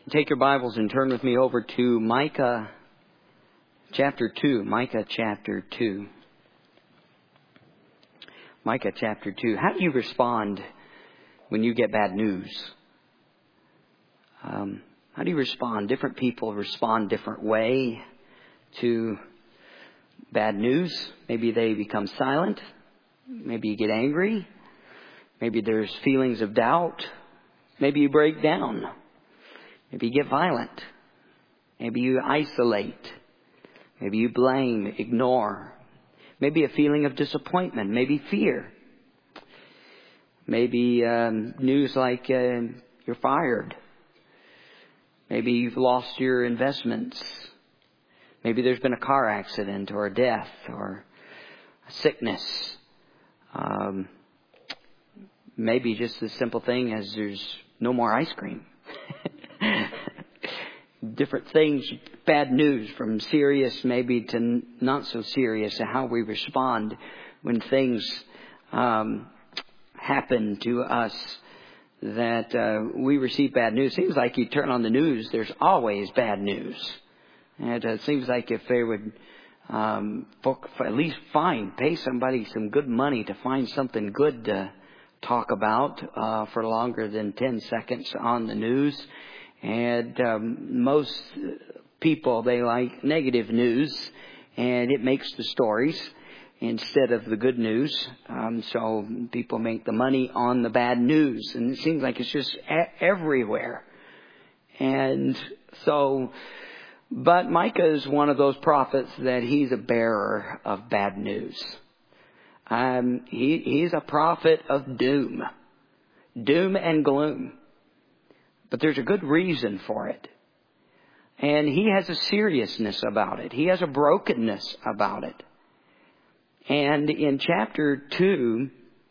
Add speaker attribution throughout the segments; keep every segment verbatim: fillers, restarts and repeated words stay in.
Speaker 1: Take your Bibles and turn with me over to Micah chapter two. Micah chapter two. Micah chapter two. How do you respond when you get bad news? Um, how do you respond? Different people respond different way to bad news. Maybe they become silent. Maybe you get angry. Maybe there's feelings of doubt. Maybe you break down. Maybe you get violent. Maybe you isolate. Maybe you blame, ignore. Maybe a feeling of disappointment. Maybe fear. Maybe um, news like uh, you're fired. Maybe you've lost your investments. Maybe there's been a car accident or a death or a sickness. Um, maybe just the simple thing as there's no more ice cream. Different things, bad news, from serious maybe to not so serious, to how we respond when things um, happen to us that uh, we receive bad news. Seems like you turn on the news, there's always bad news. And it seems like if they would um, at least find, pay somebody some good money to find something good to talk about uh, for longer than ten seconds on the news. And um, most people, they like negative news, and it makes the stories instead of the good news. Um, so people make the money on the bad news, and it seems like it's just a- everywhere. And so, but Micah is one of those prophets that he's a bearer of bad news. Um, he, he's a prophet of doom, doom and gloom. But there's a good reason for it. And he has a seriousness about it. He has a brokenness about it. And in chapter two,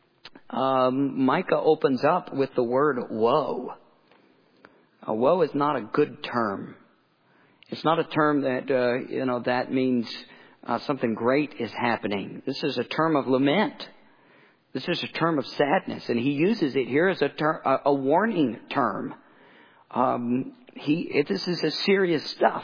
Speaker 1: um, Micah opens up with the word woe. A woe is not a good term. It's not a term that, uh, you know, that means uh, something great is happening. This is a term of lament. This is a term of sadness. And he uses it here as a, ter- a, a warning term. Um, he, this is a serious stuff.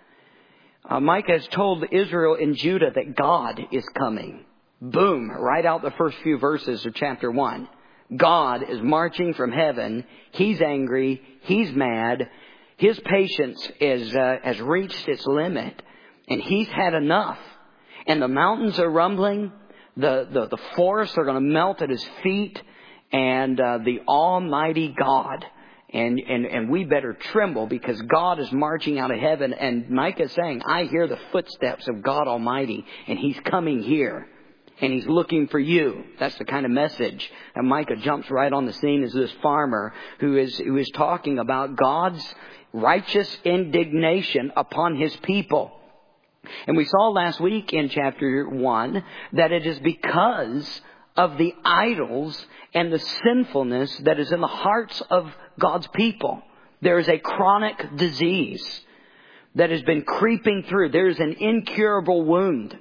Speaker 1: Uh, Micah has told Israel and Judah that God is coming. Boom, right out the first few verses of chapter one. God is marching from heaven. He's angry. He's mad. His patience is, uh, has reached its limit, and he's had enough. And the mountains are rumbling. The, the, the forests are going to melt at his feet. And uh, the Almighty God. And, and, and we better tremble because God is marching out of heaven. And Micah is saying, I hear the footsteps of God Almighty, and he's coming here. And he's looking for you. That's the kind of message. And Micah jumps right on the scene as this farmer who is, who is talking about God's righteous indignation upon his people. And we saw last week in chapter one that it is because of the idols and the sinfulness that is in the hearts of God's people. There is a chronic disease that has been creeping through. There is an incurable wound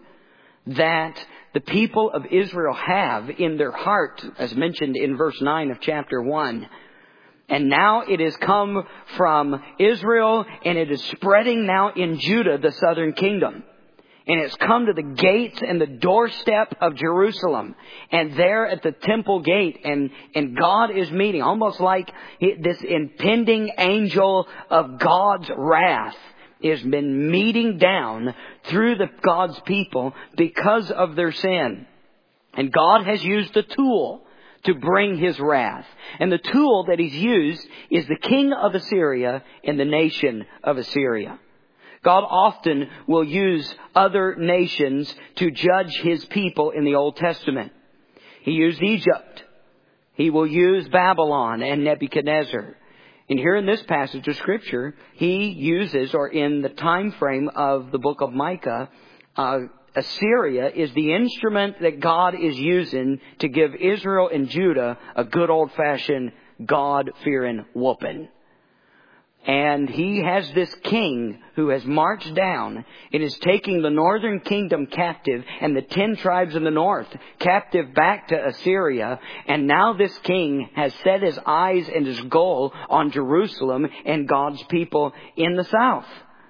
Speaker 1: that the people of Israel have in their heart, as mentioned in verse nine of chapter one. And now it has come from Israel, and it is spreading now in Judah, the southern kingdom. And it's come to the gates and the doorstep of Jerusalem. And there at the temple gate, and, and God is meeting, almost like this impending angel of God's wrath has been meeting down through the God's people because of their sin. And God has used a tool to bring his wrath. And the tool that he's used is the king of Assyria and the nation of Assyria. God often will use other nations to judge his people in the Old Testament. He used Egypt. He will use Babylon and Nebuchadnezzar. And here in this passage of Scripture, he uses, or in the time frame of the book of Micah, uh, Assyria is the instrument that God is using to give Israel and Judah a good old-fashioned God-fearing whooping. And he has this king who has marched down and is taking the northern kingdom captive and the ten tribes in the north captive back to Assyria. And now this king has set his eyes and his goal on Jerusalem and God's people in the south.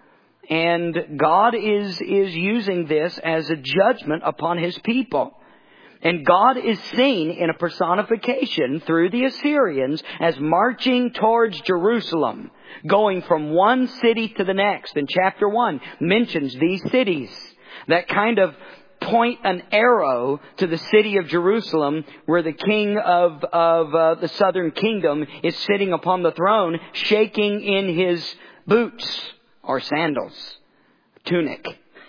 Speaker 1: And God is, is using this as a judgment upon His people. And God is seen in a personification through the Assyrians as marching towards Jerusalem, going from one city to the next. And chapter one mentions these cities that kind of point an arrow to the city of Jerusalem, where the king of, of uh, the southern kingdom is sitting upon the throne, shaking in his boots or sandals, tunic.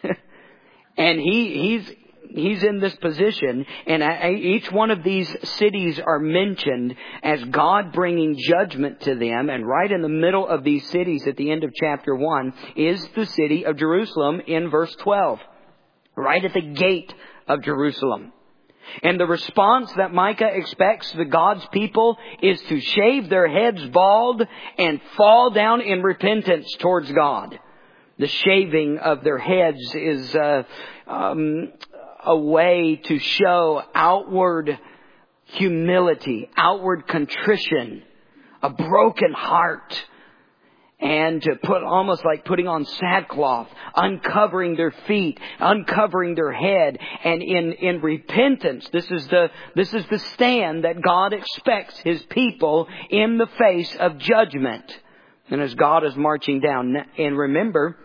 Speaker 1: And he, he's, He's in this position, and each one of these cities are mentioned as God bringing judgment to them. And right in the middle of these cities at the end of chapter one is the city of Jerusalem in verse twelve. Right at the gate of Jerusalem. And the response that Micah expects the God's people is to shave their heads bald and fall down in repentance towards God. The shaving of their heads is uh, um, a way to show outward humility, outward contrition, a broken heart, and to put almost like putting on sackcloth, uncovering their feet, uncovering their head, and in in repentance. This is the this is the stand that God expects His people in the face of judgment, and as God is marching down. And remember,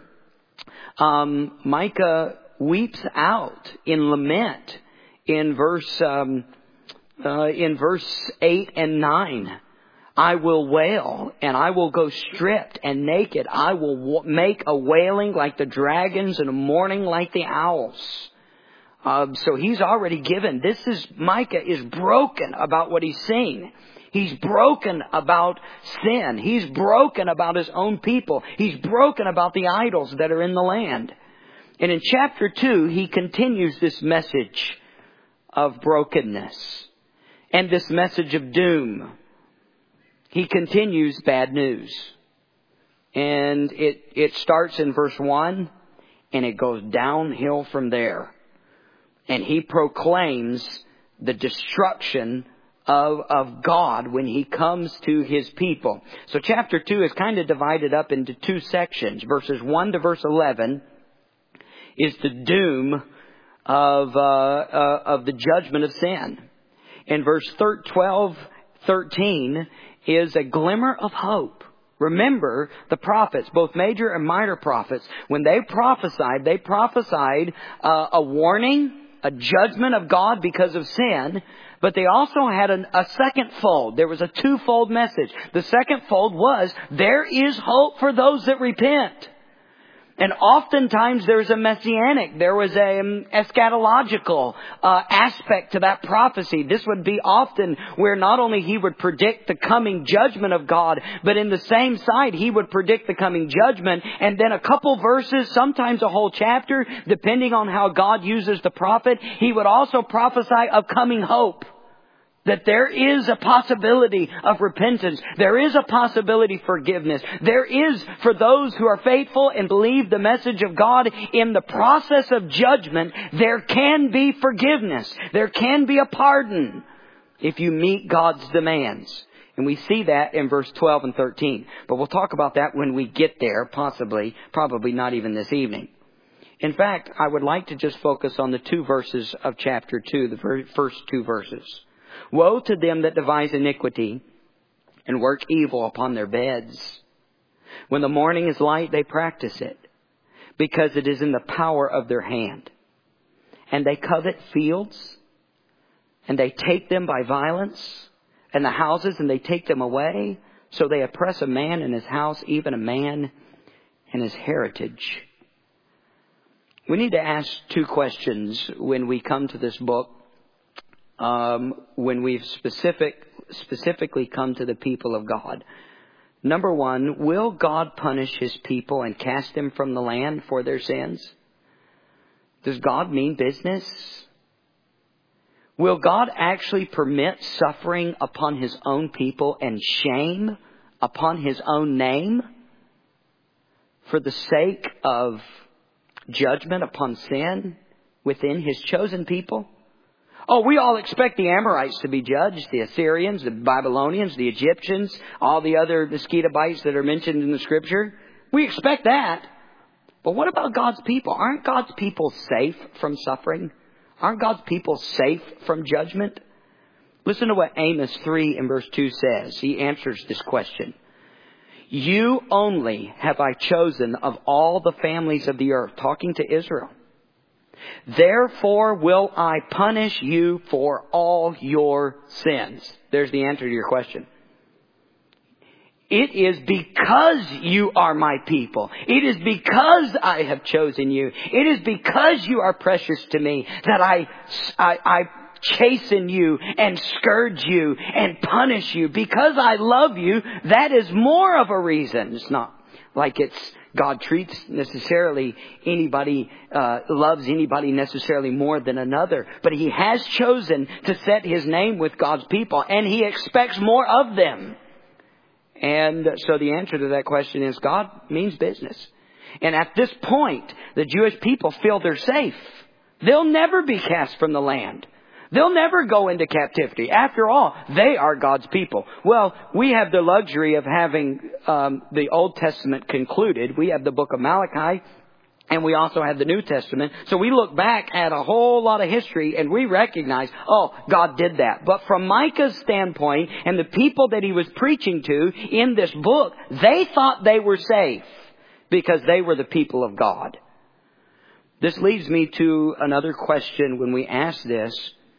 Speaker 1: um, Micah weeps out in lament in verse um, uh, in verse eight and nine. I will wail, and I will go stripped and naked. I will w- make a wailing like the dragons and a mourning like the owls. Uh, so he's already given. This is Micah is broken about what he's seeing. He's broken about sin. He's broken about his own people. He's broken about the idols that are in the land. And in chapter two, he continues this message of brokenness and this message of doom. He continues bad news. And it, it starts in verse one and it goes downhill from there. And he proclaims the destruction of, of God when He comes to His people. So chapter two is kind of divided up into two sections. Verses one to verse eleven is the doom of, uh, uh, of the judgment of sin. And verse twelve, thirteen is a glimmer of hope. Remember, the prophets, both major and minor prophets, when they prophesied, they prophesied uh, a warning, a judgment of God because of sin, but they also had an, a second fold. There was a twofold message. The second fold was, there is hope for those that repent. And oftentimes there's a messianic, there was a um, eschatological uh, aspect to that prophecy. This would be often where not only he would predict the coming judgment of God, but in the same side he would predict the coming judgment. And then a couple verses, sometimes a whole chapter, depending on how God uses the prophet, he would also prophesy of coming hope. That there is a possibility of repentance. There is a possibility of forgiveness. There is, for those who are faithful and believe the message of God, in the process of judgment, there can be forgiveness. There can be a pardon if you meet God's demands. And we see that in verse twelve and thirteen. But we'll talk about that when we get there, possibly, probably not even this evening. In fact, I would like to just focus on the two verses of chapter two, the very first two verses. Woe to them that devise iniquity and work evil upon their beds. When the morning is light, they practice it, because it is in the power of their hand. And they covet fields, and they take them by violence, and the houses, and they take them away. So they oppress a man in his house, even a man in his heritage. We need to ask two questions when we come to this book. Um, when we've specific, specifically come to the people of God. Number one, will God punish His people and cast them from the land for their sins? Does God mean business? Will God actually permit suffering upon His own people and shame upon His own name? for the sake of judgment upon sin within His chosen people? Oh, we all expect the Amorites to be judged, the Assyrians, the Babylonians, the Egyptians, all the other mosquito bites that are mentioned in the Scripture. We expect that. But what about God's people? Aren't God's people safe from suffering? Aren't God's people safe from judgment? Listen to what Amos three and verse two says. He answers this question. You only have I chosen of all the families of the earth, talking to Israel. Therefore will I punish you for all your sins. There's the answer to your question. It is because you are my people. It is because I have chosen you. It is because you are precious to me that I, I, I chasten you and scourge you and punish you. Because I love you, that is more of a reason. It's not like it's God treats necessarily anybody, uh, loves anybody necessarily more than another. But He has chosen to set His name with God's people, and He expects more of them. And so the answer to that question is God means business. And at this point, the Jewish people feel they're safe. They'll never be cast from the land. They'll never go into captivity. After all, they are God's people. Well, we have the luxury of having um, the Old Testament concluded. We have the book of Malachi, and we also have the New Testament. So we look back at a whole lot of history and we recognize, oh, God did that. But from Micah's standpoint and the people that he was preaching to in this book, they thought they were safe because they were the people of God. This leads me to another question when we ask this.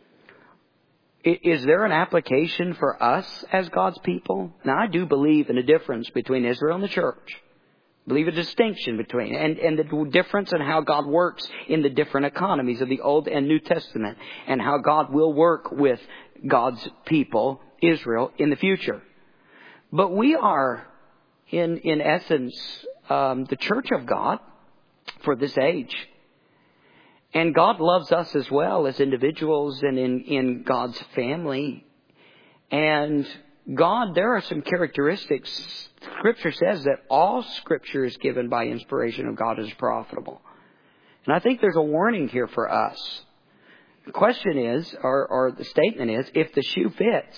Speaker 1: Is there an application for us as God's people? Now, I do believe in a difference between Israel and the church. I believe a distinction between and, and the difference in how God works in the different economies of the Old and New Testament and how God will work with God's people, Israel, in the future. But we are, in, in essence, um, the church of God for this age. And God loves us as well as individuals and in, in God's family. And God, there are some characteristics. Scripture says that all Scripture is given by inspiration of God is profitable. And I think there's a warning here for us. The question is, or, or the statement is, if the shoe fits.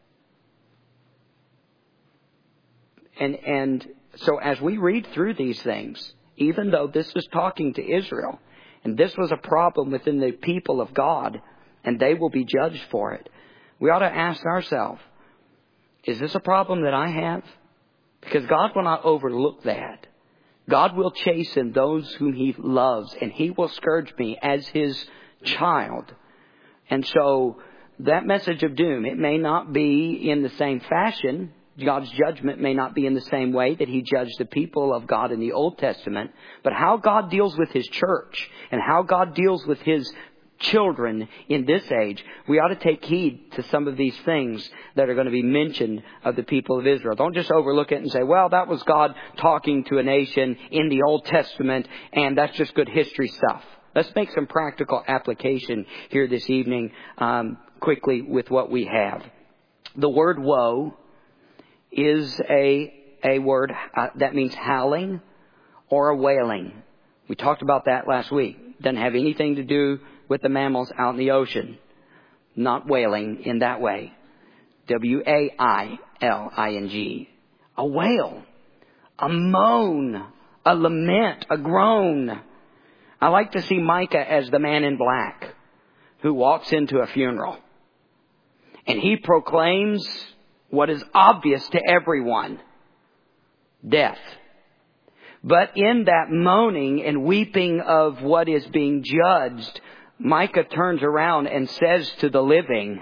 Speaker 1: And, and so as we read through these things, even though this is talking to Israel, and this was a problem within the people of God, and they will be judged for it, we ought to ask ourselves, is this a problem that I have? Because God will not overlook that. God will chasten those whom He loves, and He will scourge me as His child. And so that message of doom, it may not be in the same fashion. God's judgment may not be in the same way that He judged the people of God in the Old Testament. But how God deals with His church and how God deals with His children in this age, we ought to take heed to some of these things that are going to be mentioned of the people of Israel. Don't just overlook it and say, well, that was God talking to a nation in the Old Testament, and that's just good history stuff. Let's make some practical application here this evening um, quickly with what we have. The word woe is a a word uh, that means howling or a wailing. We talked about that last week. Doesn't have anything to do with the mammals out in the ocean. Not wailing in that way. W A I L I N G. A wail. A moan. A lament. A groan. I like to see Micah as the man in black who walks into a funeral. And he proclaims what is obvious to everyone. Death. But in that moaning and weeping of what is being judged, Micah turns around and says to the living,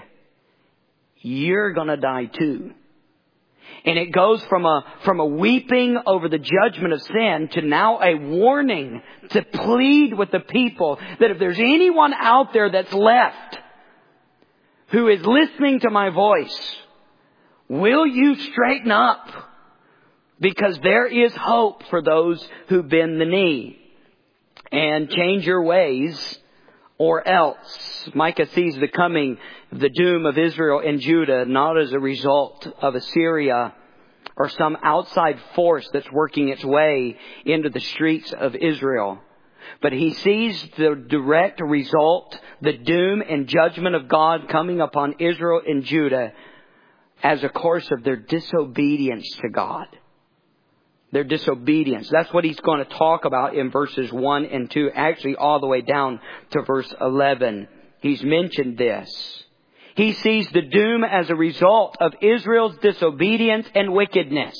Speaker 1: you're going to die too. And it goes from a, from a weeping over the judgment of sin to now a warning to plead with the people that if there's anyone out there that's left who is listening to my voice, will you straighten up? Because there is hope for those who bend the knee. And change your ways or else. Micah sees the coming, the doom of Israel and Judah, not as a result of Assyria or some outside force that's working its way into the streets of Israel. But he sees the direct result, the doom and judgment of God coming upon Israel and Judah as a course of their disobedience to God. Their disobedience. That's what he's going to talk about in verses one and two, actually all the way down to verse eleven. He's mentioned this. He sees the doom as a result of Israel's disobedience and wickedness.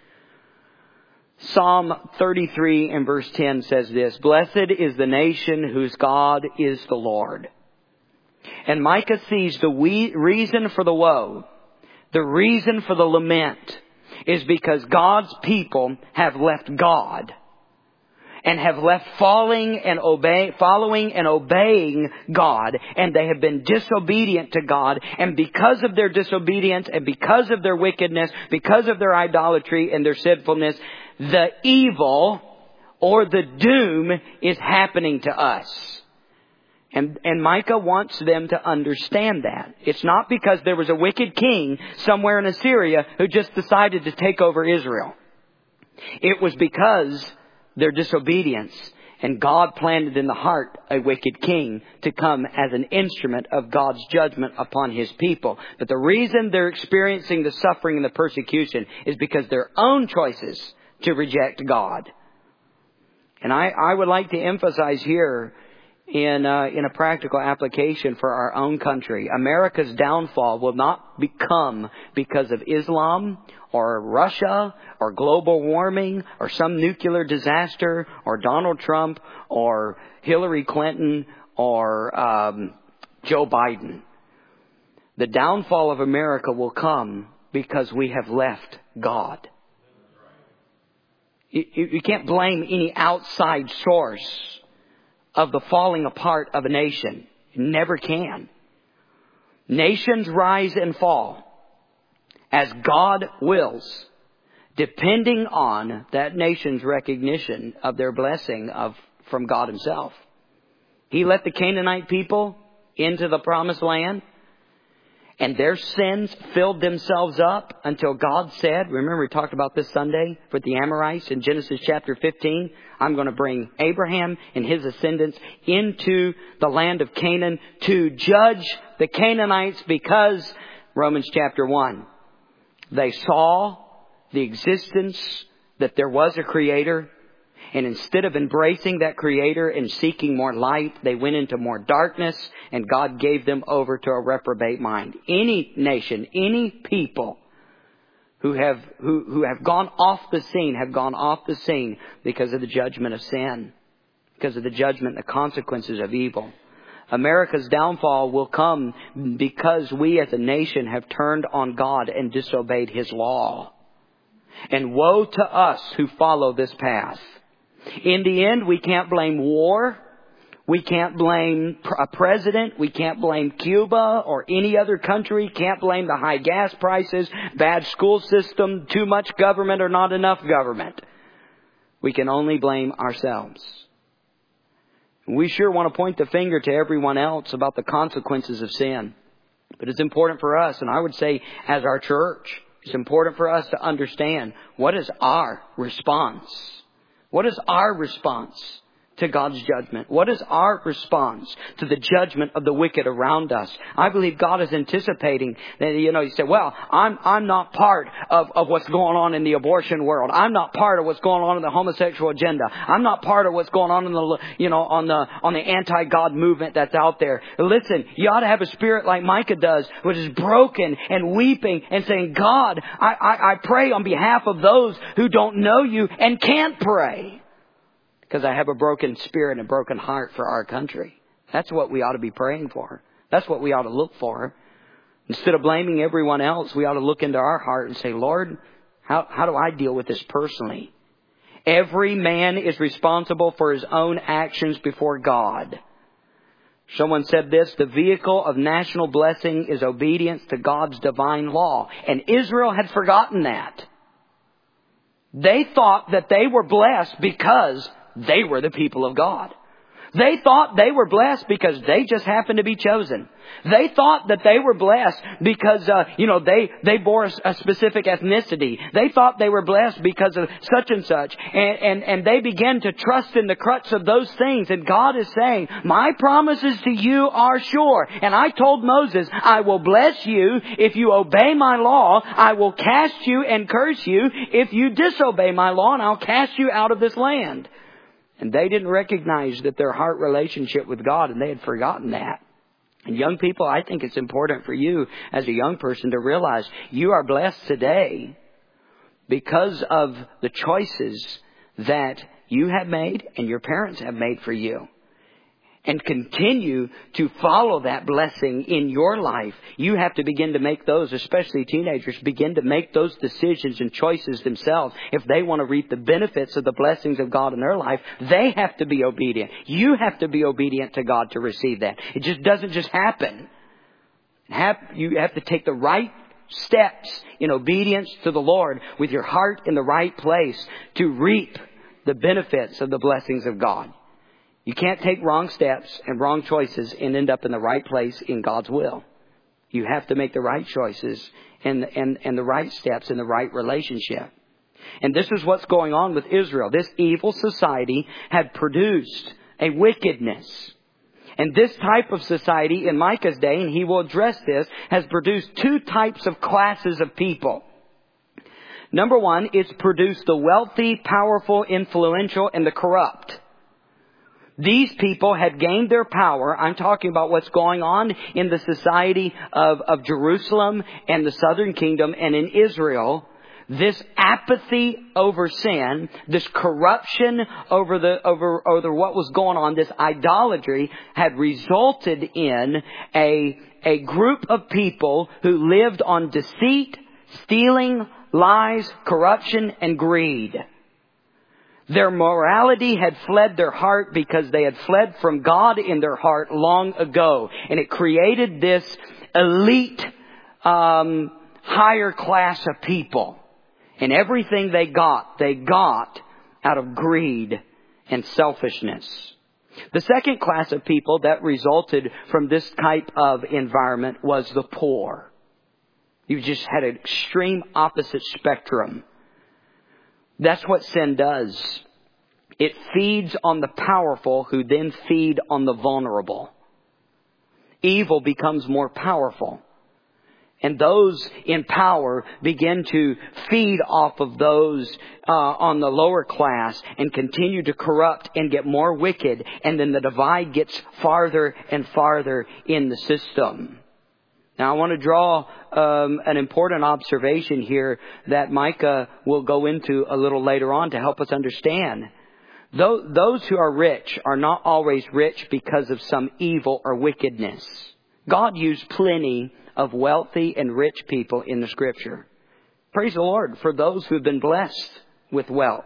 Speaker 1: Psalm thirty-three and verse ten says this, "Blessed is the nation whose God is the Lord." And Micah sees the we- reason for the woe, the reason for the lament, is because God's people have left God and have left following and obey, following and obeying God, and they have been disobedient to God. And because of their disobedience and because of their wickedness, because of their idolatry and their sinfulness, the evil or the doom is happening to us. And, and Micah wants them to understand that. It's not because there was a wicked king somewhere in Assyria who just decided to take over Israel. It was because their disobedience, and God planted in the heart a wicked king to come as an instrument of God's judgment upon His people. But the reason they're experiencing the suffering and the persecution is because their own choices to reject God. And I, I would like to emphasize here in uh, in a practical application for our own country, America's downfall will not become because of Islam or Russia or global warming or some nuclear disaster or Donald Trump or Hillary Clinton or um, Joe Biden. The downfall of America will come because we have left God. You, you can't blame any outside source of the falling apart of a nation. You never can. Nations rise and fall as God wills, depending on that nation's recognition of their blessing of from God Himself. He let the Canaanite people into the promised land, and their sins filled themselves up until God said, remember we talked about this Sunday with the Amorites in Genesis chapter fifteen, I'm going to bring Abraham and his descendants into the land of Canaan to judge the Canaanites because, Romans chapter one, they saw the existence that there was a Creator. And instead of embracing that Creator and seeking more light, they went into more darkness, and God gave them over to a reprobate mind. Any nation, any people who have who, who have gone off the scene, have gone off the scene because of the judgment of sin, because of the judgment and the consequences of evil. America's downfall will come because we as a nation have turned on God and disobeyed His law. And woe to us who follow this path. In the end, we can't blame war. We can't blame a president. We can't blame Cuba or any other country. Can't blame the high gas prices, bad school system, too much government or not enough government. We can only blame ourselves. We sure want to point the finger to everyone else about the consequences of sin. But it's important for us, and I would say as our church, it's important for us to understand what is our response. What is our response to God's judgment? What is our response to the judgment of the wicked around us? I believe God is anticipating that, you know, you say, well, I'm, I'm not part of, of what's going on in the abortion world. I'm not part of what's going on in the homosexual agenda. I'm not part of what's going on in the, you know, on the, on the anti-God movement that's out there. Listen, you ought to have a spirit like Micah does, which is broken and weeping and saying, God, I, I, I pray on behalf of those who don't know You and can't pray. Because I have a broken spirit and a broken heart for our country. That's what we ought to be praying for. That's what we ought to look for. Instead of blaming everyone else, we ought to look into our heart and say, Lord, how, how do I deal with this personally? Every man is responsible for his own actions before God. Someone said this, the vehicle of national blessing is obedience to God's divine law. And Israel had forgotten that. They thought that they were blessed because they were the people of God. They thought they were blessed because they just happened to be chosen. They thought that they were blessed because, uh, you know, they, they bore a, a specific ethnicity. They thought they were blessed because of such and such. And, and, and they began to trust in the crux of those things. And God is saying, my promises to you are sure. And I told Moses, I will bless you if you obey my law. I will cast you and curse you if you disobey my law, and I'll cast you out of this land. And they didn't recognize that their heart relationship with God, and they had forgotten that. And young people, I think it's important for you as a young person to realize you are blessed today because of the choices that you have made and your parents have made for you. And continue to follow that blessing in your life. You have to begin to make those, especially teenagers, begin to make those decisions and choices themselves. If they want to reap the benefits of the blessings of God in their life, they have to be obedient. You have to be obedient to God to receive that. It just doesn't just happen. You have to take the right steps in obedience to the Lord with your heart in the right place to reap the benefits of the blessings of God. You can't take wrong steps and wrong choices and end up in the right place in God's will. You have to make the right choices and, and, and the right steps in the right relationship. And this is what's going on with Israel. This evil society had produced a wickedness. And this type of society in Micah's day, and he will address this, has produced two types of classes of people. Number one, it's produced the wealthy, powerful, influential, and the corrupt. These people had gained their power. I'm talking about what's going on in the society of, of Jerusalem and the southern kingdom and in Israel. This apathy over sin, this corruption over the over over what was going on, this idolatry had resulted in a a group of people who lived on deceit, stealing, lies, corruption, and greed. Their morality had fled their heart because they had fled from God in their heart long ago. And it created this elite, um, higher class of people. And everything they got, they got out of greed and selfishness. The second class of people that resulted from this type of environment was the poor. You just had an extreme opposite spectrum. That's what sin does. It feeds on the powerful who then feed on the vulnerable. Evil becomes more powerful. And those in power begin to feed off of those uh, on the lower class and continue to corrupt and get more wicked. And then the divide gets farther and farther in the system. Now, I want to draw um, an important observation here that Micah will go into a little later on to help us understand. Though those who are rich are not always rich because of some evil or wickedness. God used plenty of wealthy and rich people in the Scripture. Praise the Lord for those who have been blessed with wealth.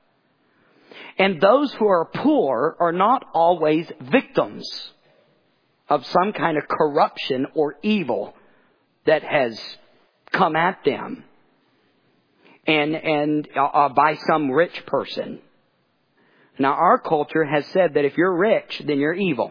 Speaker 1: And those who are poor are not always victims of some kind of corruption or evil that has come at them and and uh, by some rich person. Now, our culture has said that if you're rich, then you're evil.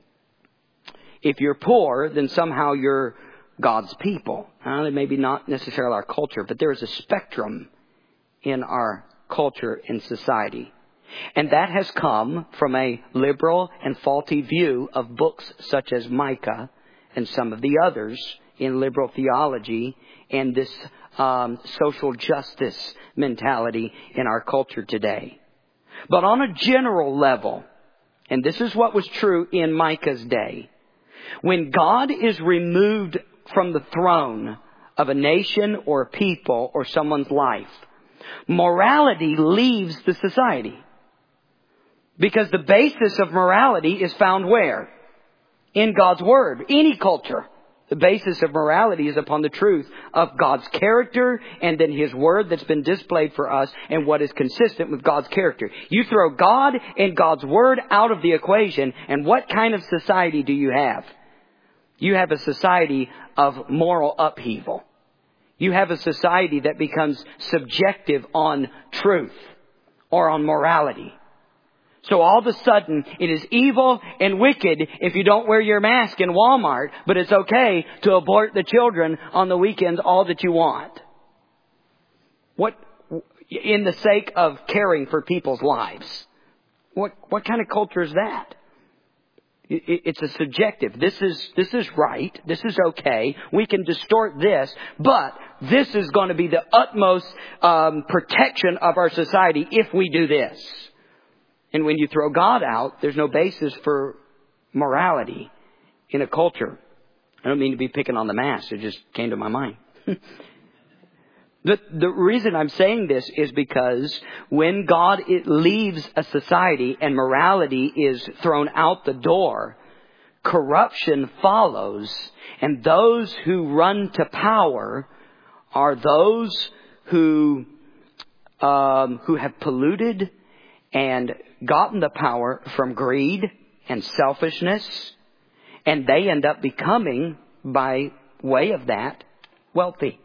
Speaker 1: If you're poor, then somehow you're God's people. Now, maybe not necessarily our culture, but there is a spectrum in our culture and society. And that has come from a liberal and faulty view of books such as Micah and some of the others in liberal theology and this um, social justice mentality in our culture today. But on a general level, and this is what was true in Micah's day, when God is removed from the throne of a nation or a people or someone's life, morality leaves the society. Because the basis of morality is found where? In God's Word. Any culture. The basis of morality is upon the truth of God's character and then His Word that's been displayed for us and what is consistent with God's character. You throw God and God's Word out of the equation, and what kind of society do you have? You have a society of moral upheaval. You have a society that becomes subjective on truth or on morality. So all of a sudden, it is evil and wicked if you don't wear your mask in Walmart, but it's okay to abort the children on the weekends all that you want. What, in the sake of caring for people's lives? What, what kind of culture is that? It's a subjective. This is, this is right. This is okay. We can distort this, but this is going to be the utmost um, protection of our society if we do this. And when you throw God out, there's no basis for morality in a culture. I don't mean to be picking on the mass. It just came to my mind. the, the reason I'm saying this is because when God it leaves a society and morality is thrown out the door, corruption follows. And those who run to power are those who um, who have polluted and gotten the power from greed and selfishness, and they end up becoming, by way of that, wealthy.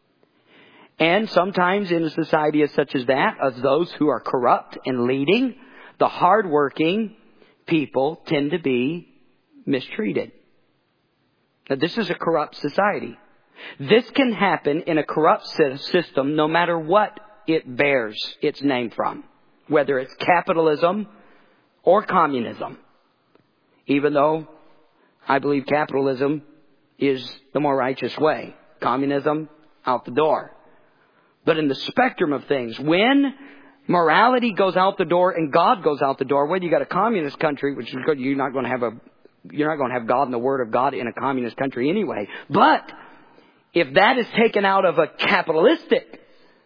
Speaker 1: And sometimes in a society as such as that, of those who are corrupt and leading, the hardworking people tend to be mistreated. Now, this is a corrupt society. This can happen in a corrupt system no matter what it bears its name from. Whether it's capitalism or communism. Even though I believe capitalism is the more righteous way. Communism, out the door. But in the spectrum of things, when morality goes out the door and God goes out the door, whether you got a communist country, which is good, you're not going to have a, you're not going to have God and the Word of God in a communist country anyway. But if that is taken out of a capitalistic,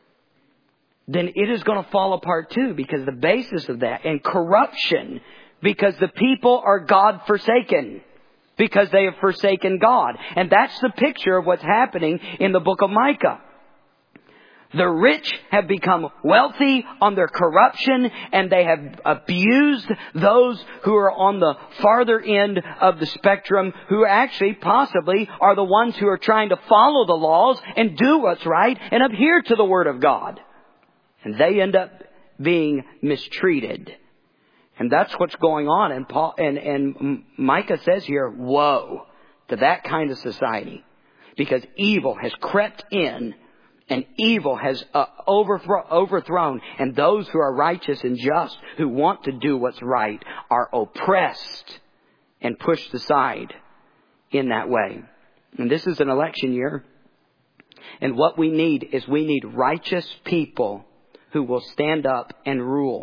Speaker 1: then it is going to fall apart too, because the basis of that, and corruption, because the people are God forsaken, because they have forsaken God. And that's the picture of what's happening in the book of Micah. The rich have become wealthy on their corruption, and they have abused those who are on the farther end of the spectrum, who actually possibly are the ones who are trying to follow the laws and do what's right and adhere to the Word of God. And they end up being mistreated. And that's what's going on. And Paul and, and Micah says here, woe to that kind of society. Because evil has crept in and evil has uh, overthrow, overthrown. And those who are righteous and just, who want to do what's right, are oppressed and pushed aside in that way. And this is an election year. And what we need is we need righteous people who will stand up and rule.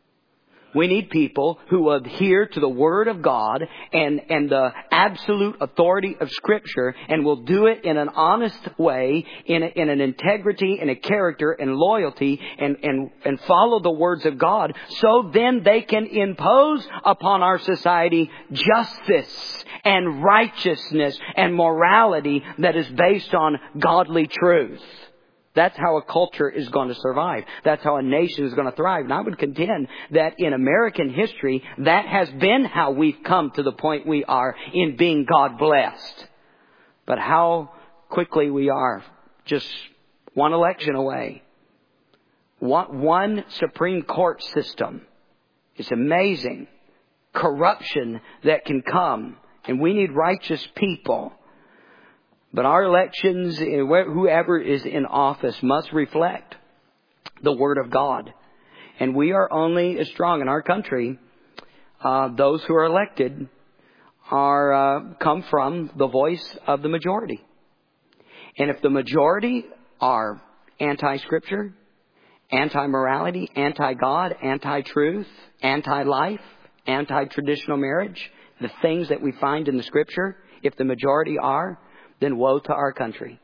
Speaker 1: We need people who will adhere to the Word of God and, and the absolute authority of Scripture, and will do it in an honest way, in, a, in an integrity, in a character and loyalty, and, and, and follow the words of God, so then they can impose upon our society justice and righteousness and morality that is based on godly truth. That's how a culture is going to survive. That's how a nation is going to thrive. And I would contend that in American history, that has been how we've come to the point we are in being God blessed. But how quickly we are just one election away. One, one Supreme Court system. It's amazing. Corruption that can come. And we need righteous people. But our elections, whoever is in office, must reflect the Word of God. And we are only as strong in our country. Uh, those who are elected are uh, come from the voice of the majority. And if the majority are anti-Scripture, anti-morality, anti-God, anti-truth, anti-life, anti-traditional marriage, the things that we find in the Scripture, if the majority are, then woe to our country.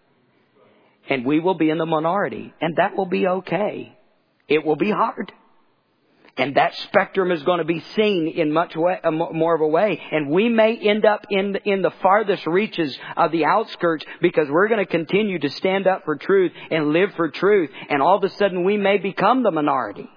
Speaker 1: And we will be in the minority. And that will be okay. It will be hard. And that spectrum is going to be seen in much way, uh, more of a way. And we may end up in the, in the farthest reaches of the outskirts, because we're going to continue to stand up for truth and live for truth. And all of a sudden we may become the minority.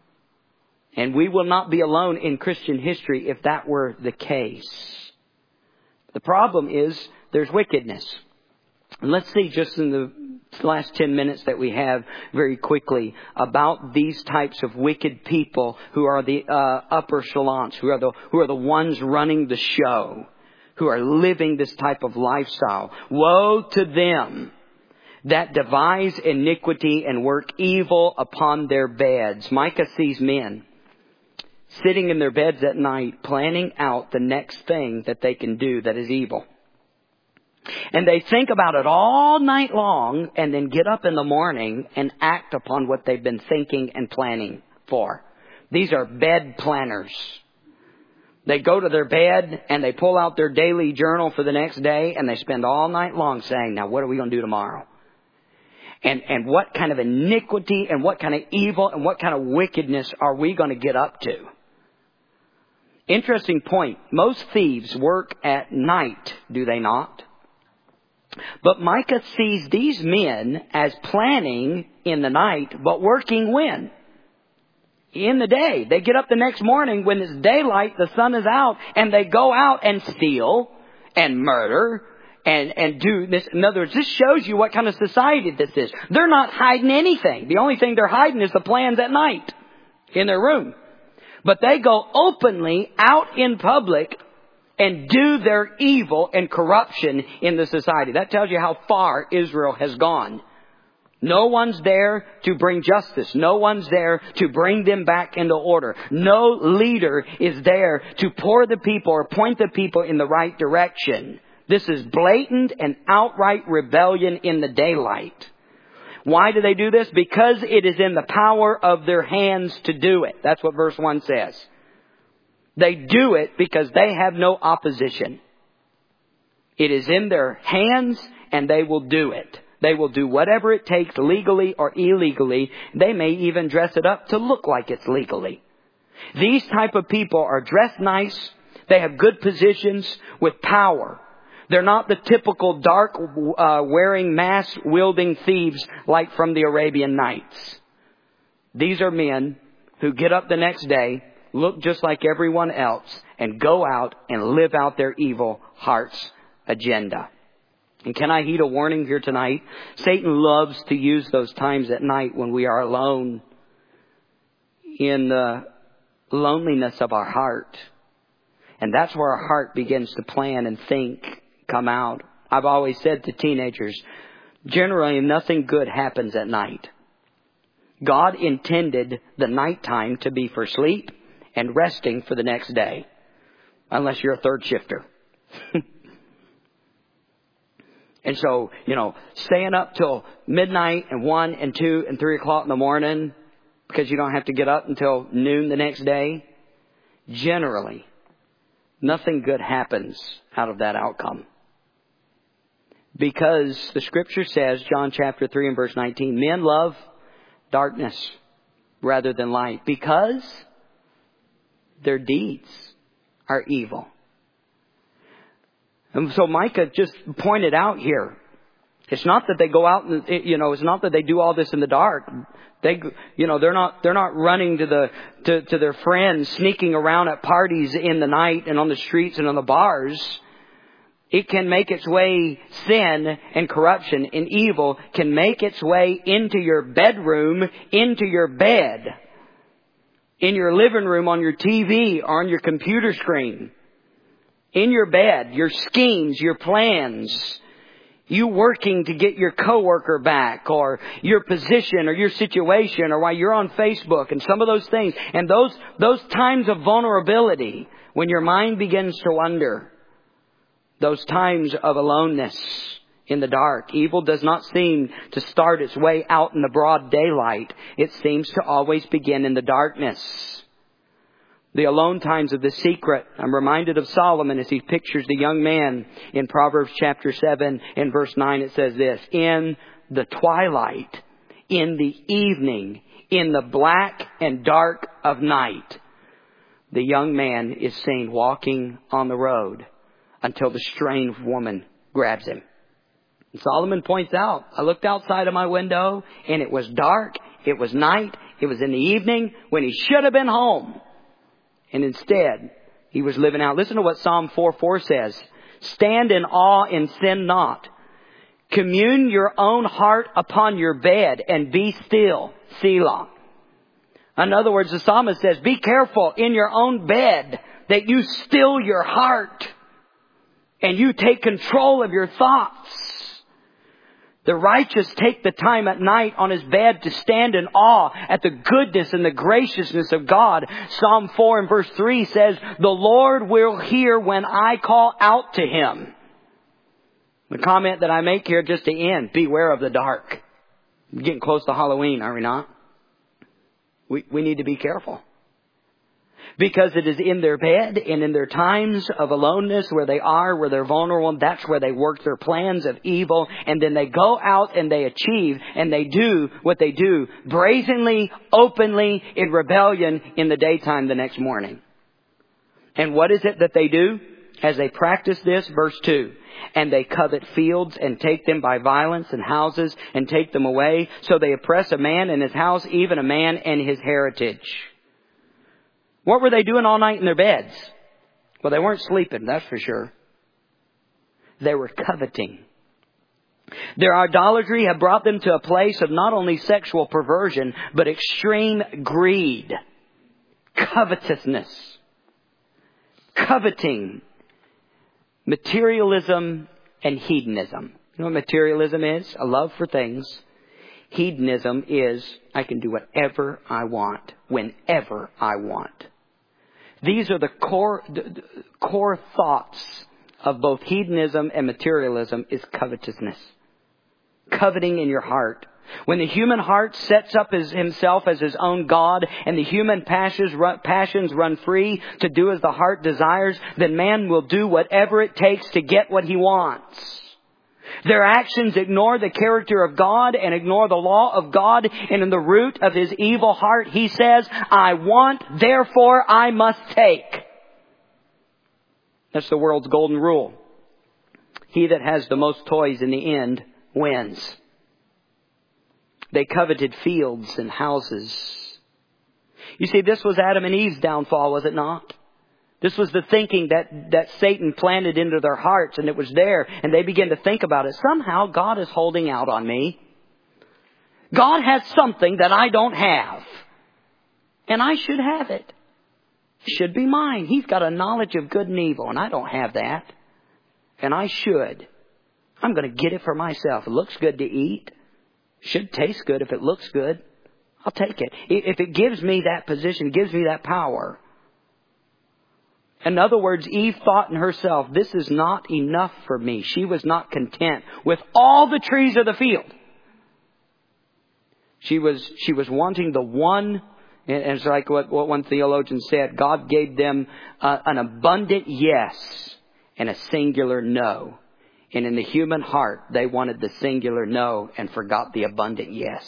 Speaker 1: And we will not be alone in Christian history if that were the case. The problem is there's wickedness. And let's see just in the the last ten minutes that we have very quickly about these types of wicked people who are the uh, upper echelons, who are the who are the ones running the show, who are living this type of lifestyle. Woe to them that devise iniquity and work evil upon their beds. Micah sees men sitting in their beds at night, planning out the next thing that they can do that is evil. And they think about it all night long and then get up in the morning and act upon what they've been thinking and planning for. These are bed planners. They go to their bed and they pull out their daily journal for the next day and they spend all night long saying, now what are we going to do tomorrow? And, and what kind of iniquity and what kind of evil and what kind of wickedness are we going to get up to? Interesting point. Most thieves work at night, do they not? But Micah sees these men as planning in the night, but working when? In the day. They get up the next morning when it's daylight, the sun is out, and they go out and steal and murder and, and do this. In other words, this shows you what kind of society this is. They're not hiding anything. The only thing they're hiding is the plans at night in their room. But they go openly out in public and do their evil and corruption in the society. That tells you how far Israel has gone. No one's there to bring justice. No one's there to bring them back into order. No leader is there to pour the people or point the people in the right direction. This is blatant and outright rebellion in the daylight. Why do they do this? Because it is in the power of their hands to do it. That's what verse one says. They do it because they have no opposition. It is in their hands and they will do it. They will do whatever it takes legally or illegally. They may even dress it up to look like it's legally. These type of people are dressed nice. They have good positions with power. They're not the typical dark uh, wearing mask wielding thieves like from the Arabian Nights. These are men who get up the next day, look just like everyone else, and go out and live out their evil heart's agenda. And can I heed a warning here tonight? Satan loves to use those times at night when we are alone in the loneliness of our heart. And that's where our heart begins to plan and think, come out. I've always said to teenagers, generally nothing good happens at night. God intended the nighttime to be for sleep and resting for the next day. Unless you're a third shifter. And so, you know, staying up till midnight and one and two and three o'clock in the morning because you don't have to get up until noon the next day. Generally, nothing good happens out of that outcome. Because the scripture says, John chapter three and verse nineteen, men love darkness rather than light because their deeds are evil. And so Micah just pointed out here, it's not that they go out and, you know, it's not that they do all this in the dark. They, you know, they're not, they're not running to the, to, to their friends, sneaking around at parties in the night and on the streets and on the bars. It can make its way, sin and corruption and evil can make its way into your bedroom, into your bed, in your living room, on your T V, or on your computer screen. In your bed, your schemes, your plans, you working to get your coworker back, or your position, or your situation, or while you're on Facebook, and some of those things. And those, those times of vulnerability, when your mind begins to wander, those times of aloneness in the dark. Evil does not seem to start its way out in the broad daylight. It seems to always begin in the darkness. The alone times of the secret. I'm reminded of Solomon as he pictures the young man in Proverbs chapter seven and verse nine. It says this, in the twilight, in the evening, in the black and dark of night, the young man is seen walking on the road until the strange woman grabs him. And Solomon points out, I looked outside of my window and it was dark. It was night. It was in the evening when he should have been home. And instead, he was living out. Listen to what Psalm four four says. Stand in awe and sin not. Commune your own heart upon your bed and be still. Selah. In other words, the psalmist says, be careful in your own bed that you still your heart and you take control of your thoughts. The righteous take the time at night on his bed to stand in awe at the goodness and the graciousness of God. Psalm four and verse three says, the Lord will hear when I call out to Him. The comment that I make here just to end, beware of the dark. We're getting close to Halloween, are we not? We, we need to be careful. Because it is in their bed and in their times of aloneness where they are, where they're vulnerable, that's where they work their plans of evil. And then they go out and they achieve and they do what they do brazenly, openly, in rebellion in the daytime the next morning. And what is it that they do? As they practice this, verse two, and they covet fields and take them by violence and houses and take them away. So they oppress a man and his house, even a man and his heritage. What were they doing all night in their beds? Well, they weren't sleeping, that's for sure. They were coveting. Their idolatry had brought them to a place of not only sexual perversion, but extreme greed, covetousness, coveting, materialism, and hedonism. You know what materialism is? A love for things. Hedonism is, I can do whatever I want, whenever I want. These are the core, the core thoughts of both hedonism and materialism is covetousness. Coveting in your heart. When the human heart sets up his, himself as his own God and the human passions run, passions run free to do as the heart desires, then man will do whatever it takes to get what he wants. Their actions ignore the character of God and ignore the law of God. And in the root of his evil heart, he says, I want, therefore I must take. That's the world's golden rule. He that has the most toys in the end wins. They coveted fields and houses. You see, this was Adam and Eve's downfall, was it not? This was the thinking that, that Satan planted into their hearts, and it was there. And they began to think about it. Somehow God is holding out on me. God has something that I don't have. And I should have it. It should be mine. He's got a knowledge of good and evil, and I don't have that. And I should. I'm going to get it for myself. It looks good to eat. Should taste good if it looks good. I'll take it. If it gives me that position, gives me that power. In other words, Eve thought in herself, this is not enough for me. She was not content with all the trees of the field. She was, she was wanting the one, and it's like what, what one theologian said, God gave them uh, an abundant yes and a singular no. And in the human heart, they wanted the singular no and forgot the abundant yes.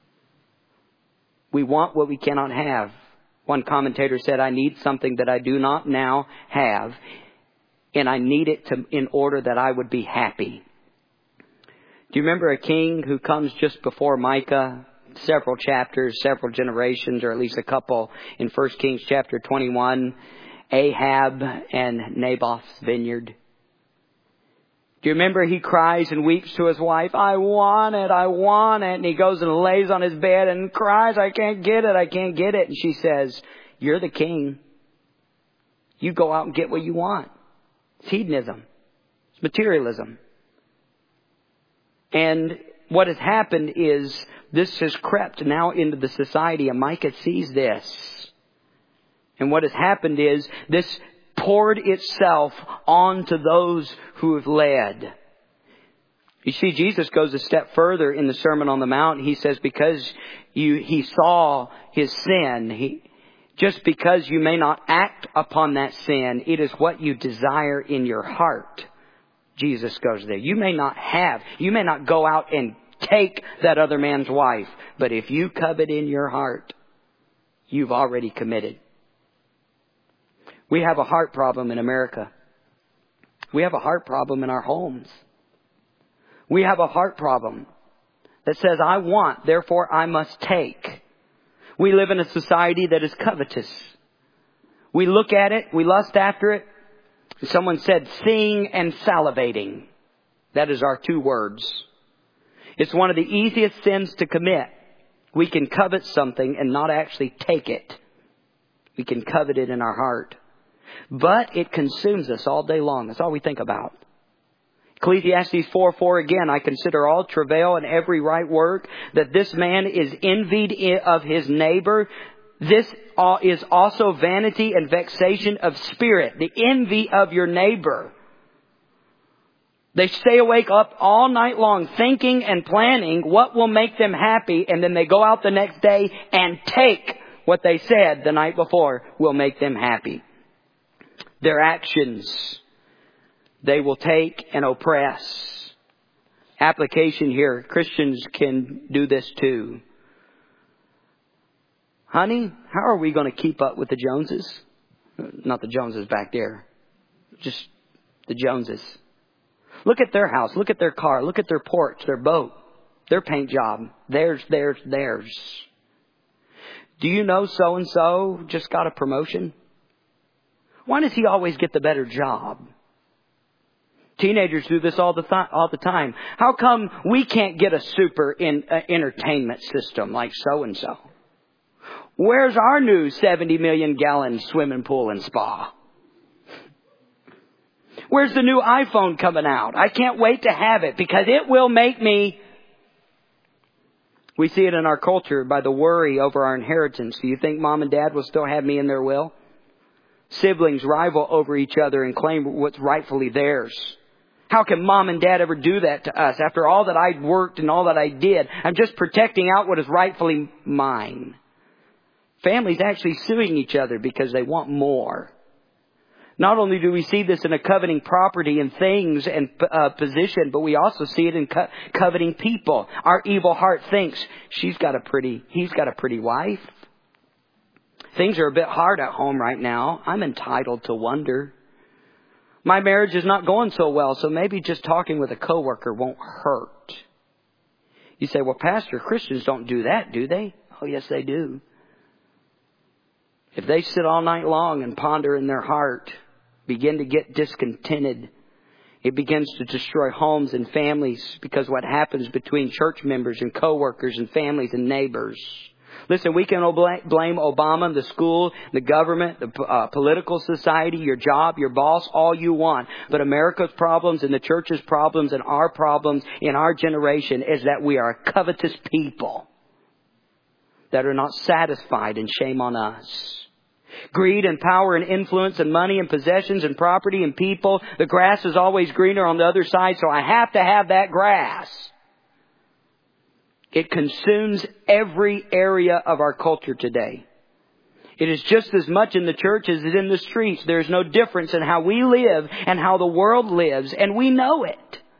Speaker 1: We want what we cannot have. One commentator said, I need something that I do not now have, and I need it to, in order that I would be happy. Do you remember a king who comes just before Micah? Several chapters, several generations, or at least a couple in First Kings chapter twenty-one. Ahab and Naboth's vineyard. Do you remember he cries and weeps to his wife, I want it, I want it. And he goes and lays on his bed and cries, I can't get it, I can't get it. And she says, you're the king. You go out and get what you want. It's hedonism. It's materialism. And what has happened is this has crept now into the society, and Micah sees this. And what has happened is this poured itself onto those who have led. You see, Jesus goes a step further in the Sermon on the Mount. He says, because you, he saw his sin, he, just because you may not act upon that sin, it is what you desire in your heart. Jesus goes there. You may not have, you may not go out and take that other man's wife, but if you covet in your heart, you've already committed. We have a heart problem in America. We have a heart problem in our homes. We have a heart problem that says, I want, therefore I must take. We live in a society that is covetous. We look at it, we lust after it. Someone said, seeing and salivating. That is our two words. It's one of the easiest sins to commit. We can covet something and not actually take it. We can covet it in our heart. But it consumes us all day long. That's all we think about. Ecclesiastes four four again, I consider all travail and every right work, that this man is envied of his neighbor. This is also vanity and vexation of spirit. The envy of your neighbor. They stay awake up all night long thinking and planning what will make them happy. And then they go out the next day and take what they said the night before will make them happy. Their actions they will take and oppress. Application here. Christians can do this too. Honey, how are we going to keep up with the Joneses? Not the Joneses back there. Just the Joneses. Look at their house. Look at their car. Look at their porch, their boat, their paint job. Theirs, theirs, theirs. Do you know so-and-so just got a promotion? Why does he always get the better job? Teenagers do this all the th- all the time. How come we can't get a super in, uh, entertainment system like so-and-so? Where's our new seventy million gallon swimming pool and spa? Where's the new iPhone coming out? I can't wait to have it because it will make me... We see it in our culture by the worry over our inheritance. Do you think mom and dad will still have me in their will? Siblings rival over each other and claim what's rightfully theirs. How can mom and dad ever do that to us? After all that I worked and all that I did, I'm just protecting out what is rightfully mine. Families actually suing each other because they want more. Not only do we see this in a coveting property and things and uh, position, but we also see it in co- coveting people. Our evil heart thinks, she's got a pretty, he's got a pretty wife. Things are a bit hard at home right now. I'm entitled to wonder. My marriage is not going so well, so maybe just talking with a coworker won't hurt. You say, well, Pastor, Christians don't do that, do they? Oh, yes, they do. If they sit all night long and ponder in their heart, begin to get discontented, it begins to destroy homes and families because what happens between church members and coworkers and families and neighbors. Listen, we can blame Obama, the school, the government, the uh, political society, your job, your boss, all you want. But America's problems and the church's problems and our problems in our generation is that we are a covetous people that are not satisfied, and shame on us. Greed and power and influence and money and possessions and property and people. The grass is always greener on the other side, so I have to have that grass. It consumes every area of our culture today. It is just as much in the church as it is in the streets. There is no difference in how we live and how the world lives, and we know it.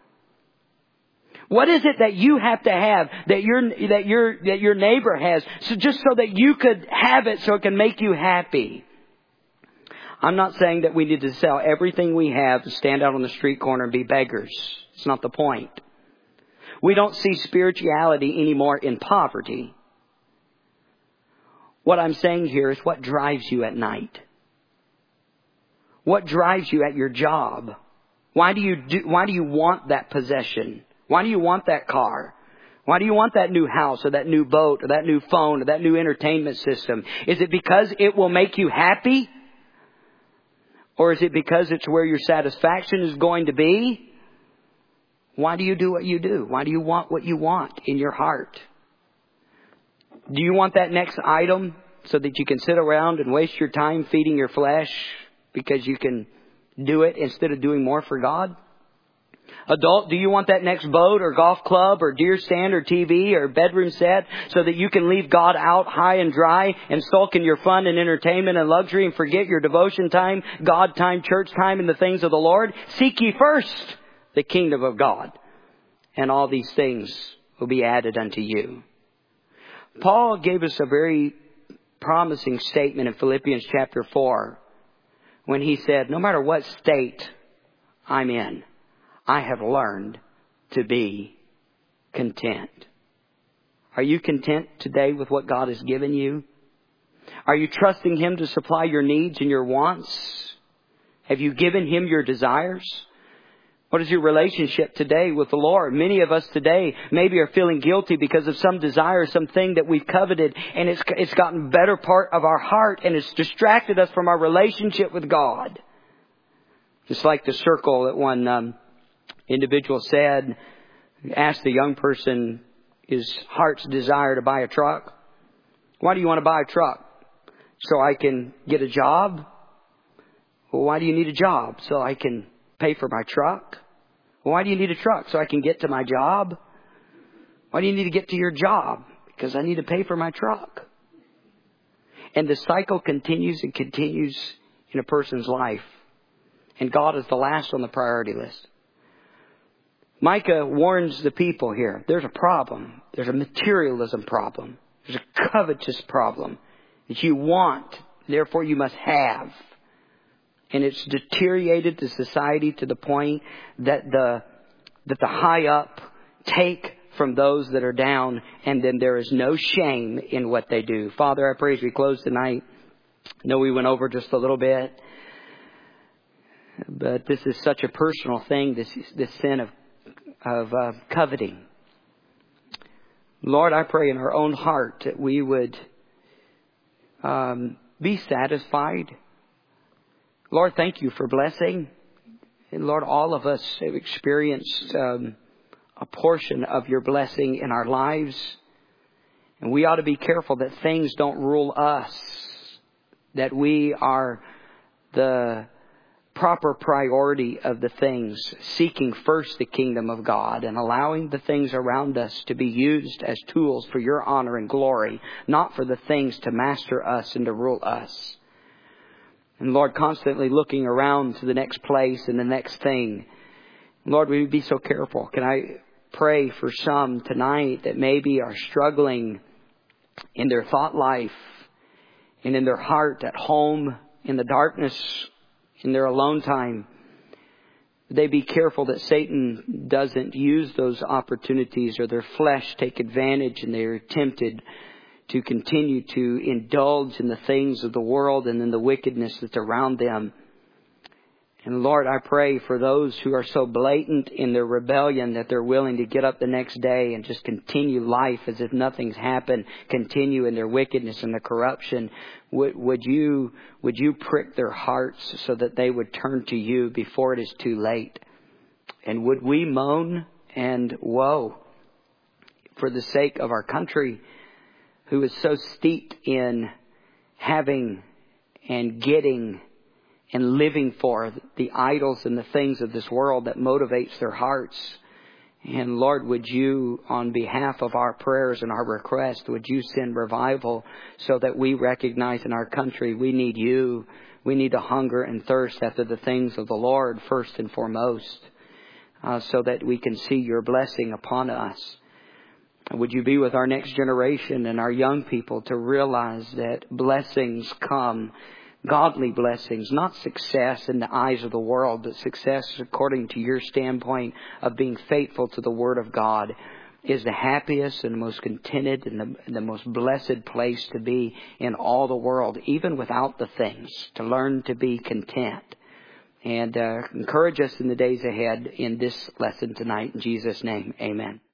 Speaker 1: What is it that you have to have that your that your that your neighbor has, so just so that you could have it, so it can make you happy? I'm not saying that we need to sell everything we have to stand out on the street corner and be beggars. It's not the point. We don't see spirituality anymore in poverty. What I'm saying here is what drives you at night. What drives you at your job? Why do you do, why do you want that possession? Why do you want that car? Why do you want that new house or that new boat or that new phone or that new entertainment system? Is it because it will make you happy? Or is it because it's where your satisfaction is going to be? Why do you do what you do? Why do you want what you want in your heart? Do you want that next item so that you can sit around and waste your time feeding your flesh because you can do it instead of doing more for God? Adult, do you want that next boat or golf club or deer stand or T V or bedroom set so that you can leave God out high and dry and sulk in your fun and entertainment and luxury and forget your devotion time, God time, church time, and the things of the Lord? Seek ye first the kingdom of God, and all these things will be added unto you. Paul gave us a very promising statement in Philippians chapter four when he said, no matter what state I'm in, I have learned to be content. Are you content today with what God has given you? Are you trusting Him to supply your needs and your wants? Have you given Him your desires? What is your relationship today with the Lord? Many of us today maybe are feeling guilty because of some desire, something that we've coveted, and it's it's gotten better part of our heart, and it's distracted us from our relationship with God. Just like the circle that one um, individual said, asked the young person his heart's desire to buy a truck. Why do you want to buy a truck? So I can get a job? Well, why do you need a job? So I can pay for my truck? Well, why do you need a truck? So I can get to my job? Why do you need to get to your job? Because I need to pay for my truck. And the cycle continues and continues in a person's life. And God is the last on the priority list. Micah warns the people here. There's a problem. There's a materialism problem. There's a covetous problem that you want, therefore you must have. And it's deteriorated the society to the point that the that the high up take from those that are down, and then there is no shame in what they do. Father, I pray as we close tonight, I know we went over just a little bit, but this is such a personal thing, this this sin of of uh, coveting. Lord, I pray in our own heart that we would um, be satisfied. Lord, thank you for blessing. And Lord, all of us have experienced um, a portion of your blessing in our lives. And we ought to be careful that things don't rule us. That we are the proper priority of the things, seeking first the kingdom of God and allowing the things around us to be used as tools for your honor and glory, not for the things to master us and to rule us. And Lord, constantly looking around to the next place and the next thing. Lord, we would be so careful. Can I pray for some tonight that maybe are struggling in their thought life and in their heart at home, in the darkness, in their alone time. They be careful that Satan doesn't use those opportunities or their flesh take advantage and they're tempted to continue to indulge in the things of the world and in the wickedness that's around them. And Lord, I pray for those who are so blatant in their rebellion that they're willing to get up the next day and just continue life as if nothing's happened, continue in their wickedness and the corruption. Would, would you, would you prick their hearts so that they would turn to you before it is too late? And would we moan and woe for the sake of our country, who is so steeped in having and getting and living for the idols and the things of this world that motivates their hearts. And Lord, would you, on behalf of our prayers and our request, would you send revival so that we recognize in our country we need you. We need to hunger and thirst after the things of the Lord first and foremost, uh, so that we can see your blessing upon us. Would you be with our next generation and our young people to realize that blessings come, godly blessings, not success in the eyes of the world, but success according to your standpoint of being faithful to the Word of God is the happiest and the most contented and the, and the most blessed place to be in all the world, even without the things, to learn to be content. And uh, encourage us in the days ahead in this lesson tonight. In Jesus' name, amen.